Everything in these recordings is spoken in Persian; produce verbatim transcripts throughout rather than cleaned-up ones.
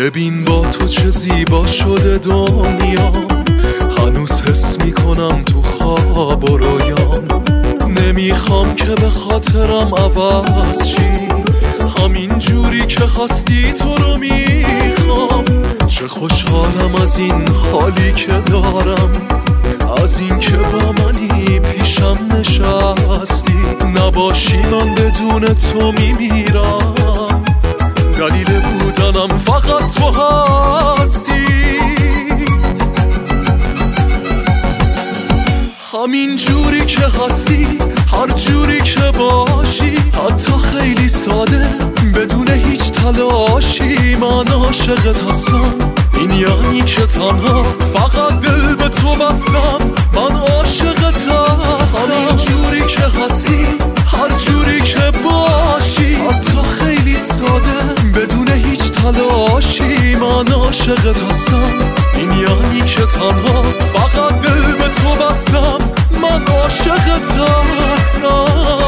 ببین با تو چه زیبا شده دنیا، هنوز حس میکنم تو خواب و رویام. نمیخوام که به خاطرم عوض چی، همین جوری که هستی تو رو میخوام. چه خوشحالم از این حالی که دارم، از این که با منی پیشم نشستی. نباشی من بدون تو میمیرم، دلیل بودنم فقط تو هستی. همین جوری که هستی، هر جوری که باشی، حتی خیلی ساده بدون هیچ تلاشی. من عاشقت هستم، این یعنی که تنها فقط دل به تو بستم. من عاشقت هستم، همین جوری که هستی، هر جوری که باشی، حتی خیلی ساده بدون هیچ تلاشی. من عاشقت هستم، این یعنی که تنها فقط دل به تو بستم. من عاشقت هستم.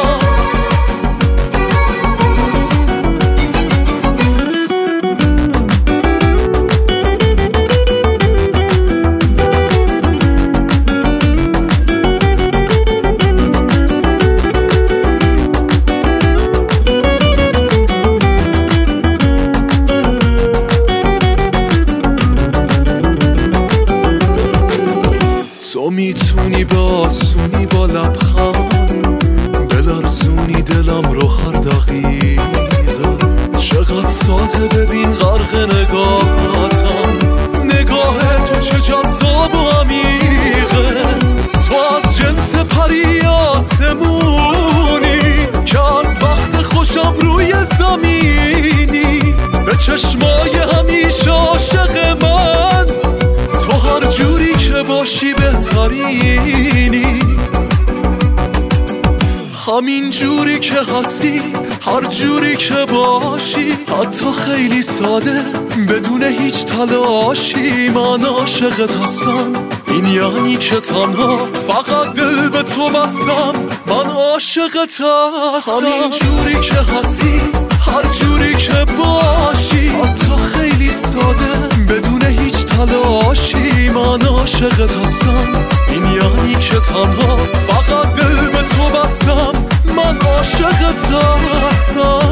تو میتونی به آسونی با لبخند بلرزونی دلم رو هر دقیقه. چقدر ساده ببین غرق نگاهتم، نگاه تو چه جذاب و عمیقه. تو از جنس پری آسمونی که از وقت خوشم روی زمینی. به چشمای همیشه عاشق من، تو هر جوری که باشی بهترینی. همین جوری که هستی، هر جوری که باشی، حتی خیلی ساده بدون هیچ تلاشی. من عاشقت هستم، این یعنی که تنها فقط دل به تو بستم. من عاشقت هستم، همین جوری که هستی، هر جوری که باشی، حتی خیلی ساده بدون هیچ تلاشی. من عاشقت هستم، این یعنی که تنها فقط دل به تو بستم. من عاشقت هستم.